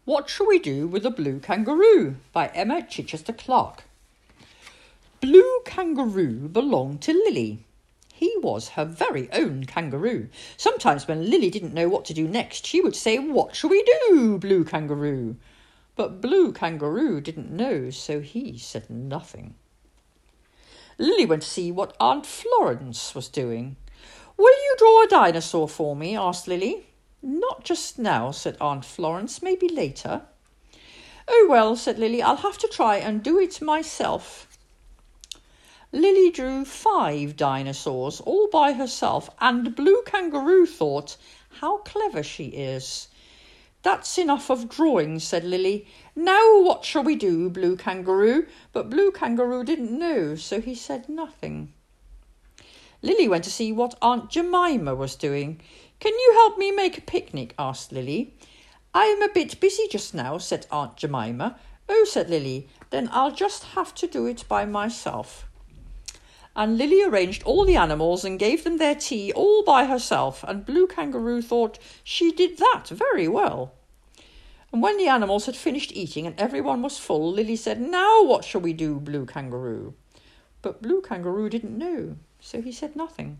What Shall We Do with a Blue Kangaroo? By Emma Chichester Clark. Blue Kangaroo belonged to Lily. He was her very own kangaroo. Sometimes when Lily didn't know what to do next, she would say, "What shall we do, Blue Kangaroo?" But Blue Kangaroo didn't know, so he said nothing. Lily went to see what Aunt Florence was doing. "Will you draw a dinosaur for me?" asked Lily. "Not just now," said Aunt Florence. "Maybe later." "Oh, well," said Lily, "I'll have to try and do it myself." Lily drew 5 dinosaurs all by herself, and Blue Kangaroo thought, "How clever she is." "That's enough of drawing," said Lily. "Now what shall we do, Blue Kangaroo?" But Blue Kangaroo didn't know, so he said nothing. Lily went to see what Aunt Jemima was doing. "Can you help me make a picnic?" asked Lily. "I'm a bit busy just now," said Aunt Jemima. "Oh," said Lily, "then I'll just have to do it by myself." And Lily arranged all the animals and gave them their tea all by herself, and Blue Kangaroo thought she did that very well. And when the animals had finished eating and everyone was full, Lily said, "Now what shall we do, Blue Kangaroo?" But Blue Kangaroo didn't know, so he said nothing.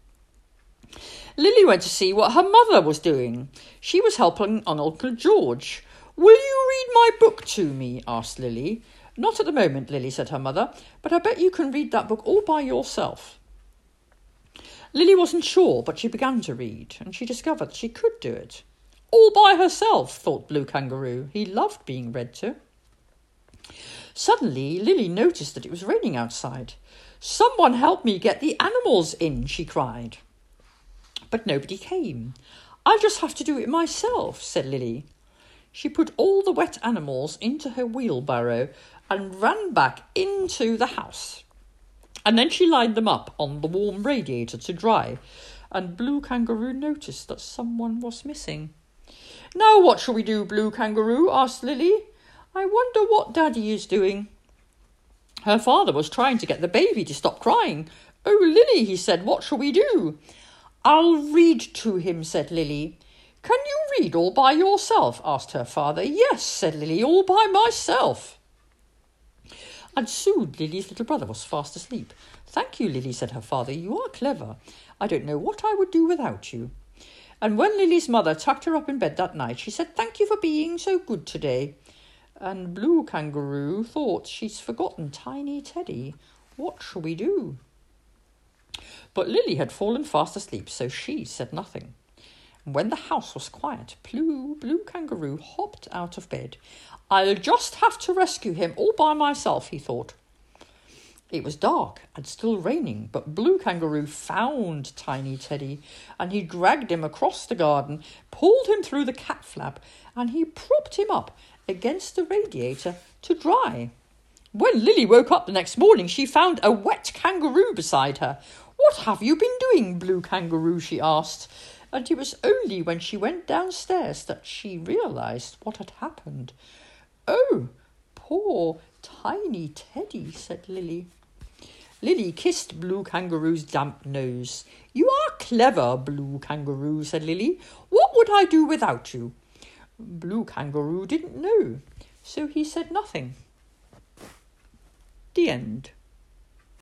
Lily went to see what her mother was doing. She was helping on Uncle George. "Will you read my book to me?" asked Lily. "Not at the moment, Lily," said her mother, "but I bet you can read that book all by yourself." Lily wasn't sure, but she began to read, and she discovered she could do it. All by herself, thought Blue Kangaroo. He loved being read to. Suddenly, Lily noticed that it was raining outside. "Someone help me get the animals in," she cried. But nobody came. "I'll just have to do it myself," said Lily. She put all the wet animals into her wheelbarrow and ran back into the house. And then she lined them up on the warm radiator to dry, and Blue Kangaroo noticed that someone was missing. "Now what shall we do, Blue Kangaroo?" asked Lily. "I wonder what Daddy is doing." Her father was trying to get the baby to stop crying. "Oh, Lily," he said, "what shall we do?" "I'll read to him," said Lily. "Can you read all by yourself?" asked her father. "Yes," said Lily, "all by myself." And soon Lily's little brother was fast asleep. "Thank you, Lily," said her father. "You are clever. I don't know what I would do without you." And when Lily's mother tucked her up in bed that night, she said, "Thank you for being so good today." And Blue Kangaroo thought, "She's forgotten Tiny Teddy. What shall we do?" But Lily had fallen fast asleep, so she said nothing. When the house was quiet, Blue Kangaroo hopped out of bed. "I'll just have to rescue him all by myself," he thought. It was dark and still raining, but Blue Kangaroo found Tiny Teddy, and he dragged him across the garden, pulled him through the cat flap, and he propped him up against the radiator to dry. When Lily woke up the next morning, she found a wet kangaroo beside her. "What have you been doing, Blue Kangaroo?" she asked. And it was only when she went downstairs that she realised what had happened. "Oh, poor Tiny Teddy," said Lily. Lily kissed Blue Kangaroo's damp nose. "You are clever, Blue Kangaroo," said Lily. "What would I do without you?" Blue Kangaroo didn't know, so he said nothing. The end.